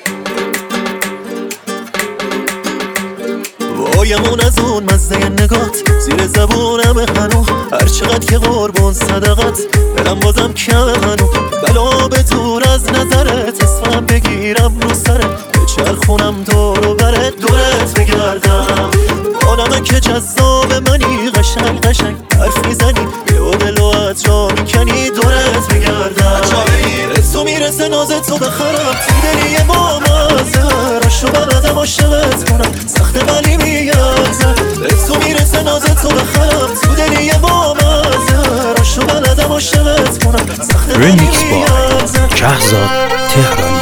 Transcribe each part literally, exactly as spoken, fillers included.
وایمون از اون مزه نگات زیر زبونم هنو، هر چقدر که قربون صدقت دلم بازم کم هنو. بلا به دور از نظرت اسمم بگیرم رو سرت، بچرخونم دور و برت دورت بگردم. آنمه که جذاب منی، قشنگ قشنگ حرف میزنی، یه دلو از جا میکنی دورت بگردم. به تو میرسه ناز تو بخرم، تو دلی یه بامزه راشو بلدم عاشقت کنم، سخته ولی میارزه. به تو میرسه ناز تو بخرم، تو دلی یه بامزه راشو بلدم عاشقت کنم، سخته ولی میارزه. شهرزاد تهرانی.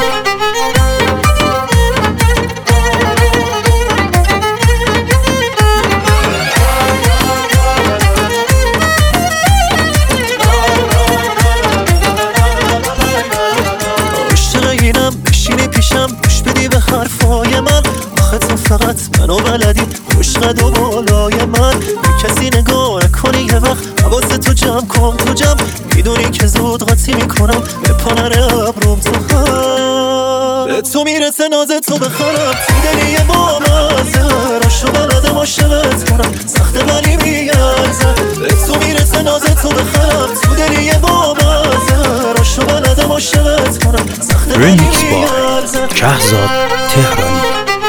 حرفای من آخه تو فقط منو بلدی، عشقت و بالای من به کسی نگاه نکنی. یه وقت حواس تو جمع کن تو جمع، میدونی که زود قاطی میکنم به پانر ابروم تو هم. به تو میرسه ناز تو بخرم، تو دلی یه بامزه راشو بلدم عاشقت کنم، سخته ولی میارزه. به تو میرسه ناز تو بخرم، تو دلی یه بامزه راشو بلدم عاشقت کنم، سخته ولی میارزه. شهرزاد تهرانی.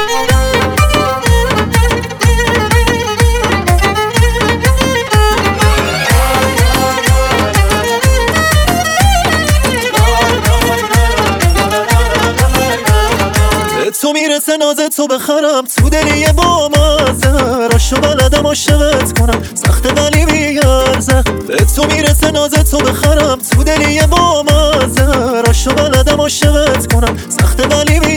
تو میرسه ناز تو بخرم، تو دلی یه بامزه راشو بلدم عاشقت کنم، سخته ولی میارزه. به تو میرسه ناز تو بخرم، تو دلی یه بامزه راشو بلدم عاشقت کنم، سخته ولی